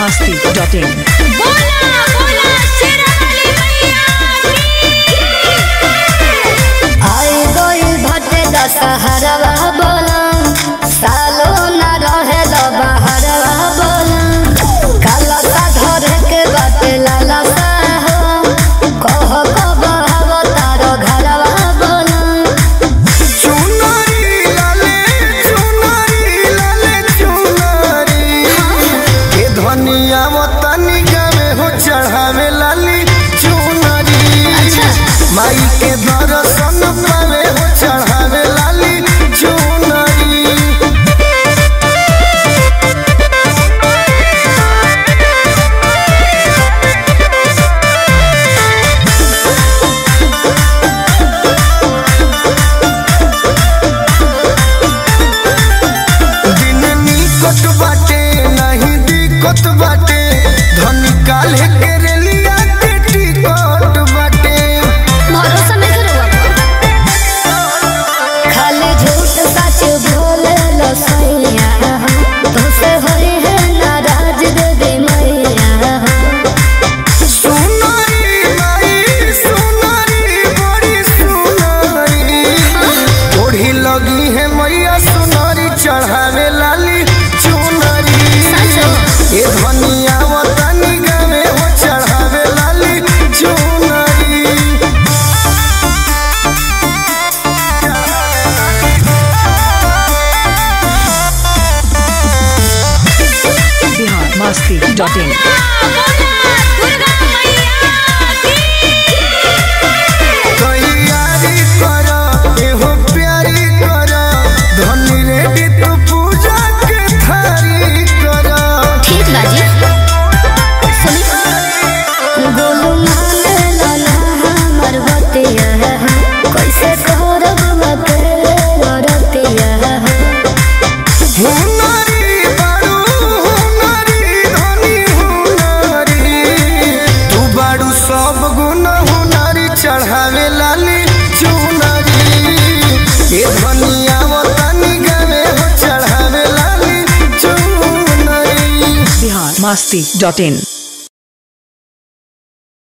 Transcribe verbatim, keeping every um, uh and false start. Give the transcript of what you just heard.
Masti dot in. बोला बोला शेरावाली मैया की। आई गई भटे दशहरवा बोला सालो न रहे लो बहरवा बोला काला सा धर के बाटे लाला सा हो कह कब हव तारो घरवा बोला चुनरी लाले चुनरी लाले चुनरी के धनिया वतनी गावे हो चढ़ावे लाली चुनरी। अच्छा माई के दर्शन पावे हो चढ़ावे लाली चुनरी। दिन निकट बाटे नहीं दिक्कत बाटे धनी काल्हे के रेलिया के टिकट बाटे। भरोसा नहीं करो खाली झूठ सच बोले लो सैया तुमसे होई है नाराज देवी मैया सुनरी माई सुनरी बड़ी सुनरी ओढ़ी लगी है मैया सुनरी चढ़ावे लाली चुनरी। ये धनिया वतनी गावे हो चढ़ावे लाली चुनरी। Bihar Masti dot in. बोला दुर्गा मैया की। तैयारी कर एहो प्यारी कर धनी रेडी तू पूजा के थारी कर। ठीक बाजी सुनी गोलू माने लाला हमर बतिया कैसे करब मके रतिया हुनरी बाड़ू हुनरी धनी हुनरी तू बाड़ू सब गुण हुनरी चढ़ावे लाली चुनरी। ये धनिया वतनी गावे हो चढ़ावे लाली चुनरी। बिहार मस्ती डॉट इन।